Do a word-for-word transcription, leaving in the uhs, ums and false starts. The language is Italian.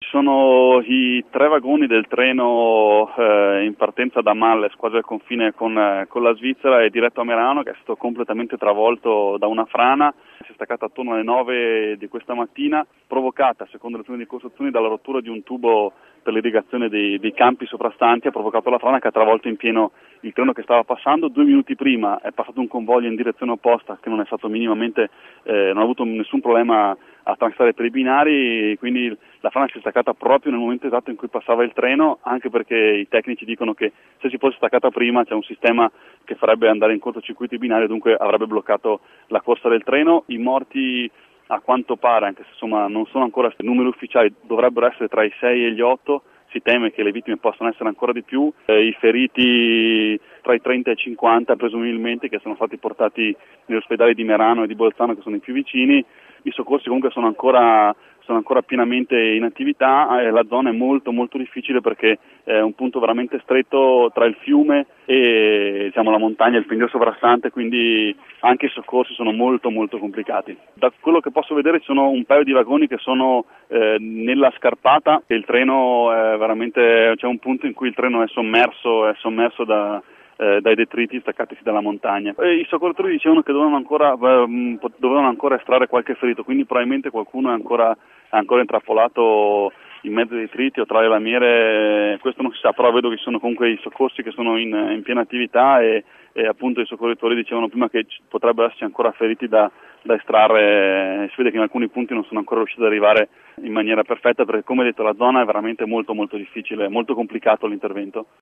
sono i tre vagoni del treno eh, in partenza da Malles, quasi al confine con, eh, con la Svizzera, e diretto a Merano, che è stato completamente travolto da una frana. Si è staccata attorno alle nove di questa mattina, provocata, secondo le prime ricostruzioni, dalla rottura di un tubo per l'irrigazione dei, dei campi sovrastanti. Ha provocato la frana che ha travolto in pieno il treno che stava passando. Due minuti prima è passato un convoglio in direzione opposta che non è stato minimamente, eh, non ha avuto nessun problema a transitare per i binari, quindi la frana si è staccata proprio nel momento esatto in cui passava il treno, anche perché i tecnici dicono che se si fosse staccata prima c'è un sistema che farebbe andare in cortocircuito i binari e dunque avrebbe bloccato la corsa del treno. I morti, a quanto pare, anche se insomma non sono ancora numeri ufficiali, dovrebbero essere tra i sei e gli otto. Si teme che le vittime possano essere ancora di più, eh, i feriti tra i trenta e i cinquanta presumibilmente, che sono stati portati negli ospedali di Merano e di Bolzano, che sono i più vicini. I soccorsi comunque sono ancora sono ancora pienamente in attività, e la zona è molto molto difficile perché è un punto veramente stretto tra il fiume e diciamo la montagna, il pendio sovrastante, quindi anche i soccorsi sono molto molto complicati. Da quello che posso vedere ci sono un paio di vagoni che sono eh, nella scarpata, e il treno è veramente, c'è un punto in cui il treno è sommerso, è sommerso da Eh, dai detriti staccatisi dalla montagna. E i soccorritori dicevano che dovevano ancora, eh, dovevano ancora estrarre qualche ferito, quindi probabilmente qualcuno è ancora, è ancora intrappolato in mezzo ai detriti o tra le lamiere, questo non si sa, però vedo che ci sono comunque i soccorsi che sono in, in piena attività, e, e appunto i soccorritori dicevano prima che potrebbero esserci ancora feriti da, da estrarre. Si vede che in alcuni punti non sono ancora riusciti ad arrivare in maniera perfetta, perché come detto la zona è veramente molto molto difficile, molto complicato l'intervento.